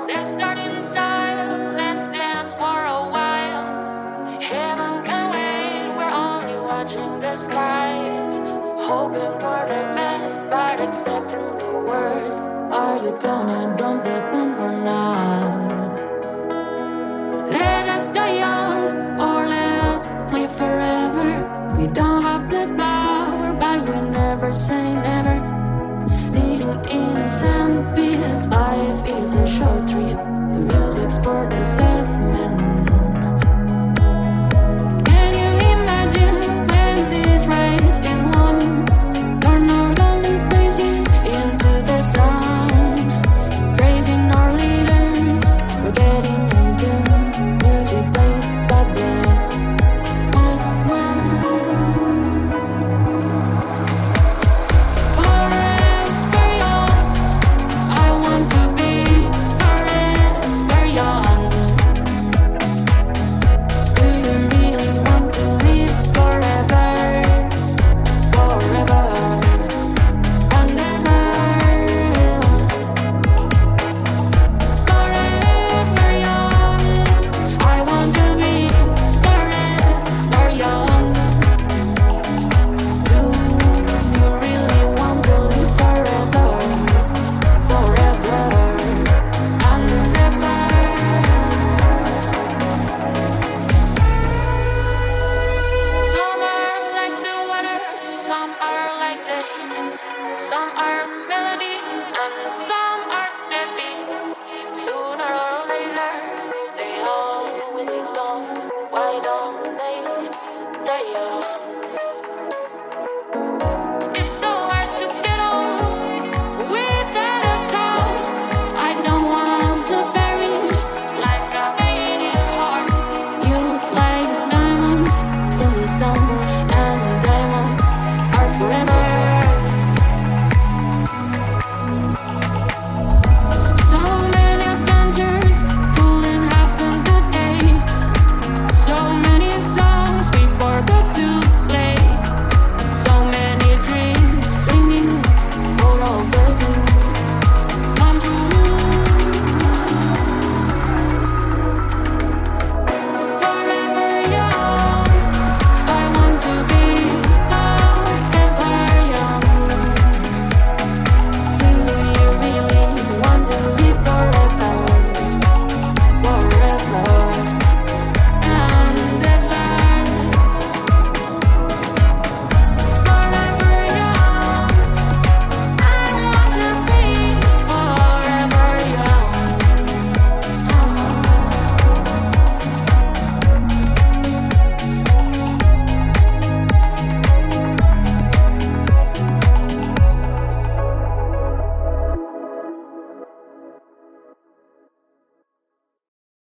Let's start in style, let's dance for a while. Heaven can wait, we're only watching the skies. Hoping for the best, but expecting the worst. Are you gonna dump the bomb or not? Let us die young, or let us live forever. We don't have the power, but we never say never. Sitting in a sandpit, life is a short trip. The music's for the sad men. Can you imagine when this race is won? Turn our golden faces into the sun. Praising our leaders, we're getting into music played by the madman. Forever young, I want to be forever young. Do you really want to live forever, forever and ever? Forever young, I want to be forever young. Do you really want to live forever, forever and ever? Some are like the water, some are like the heat, some are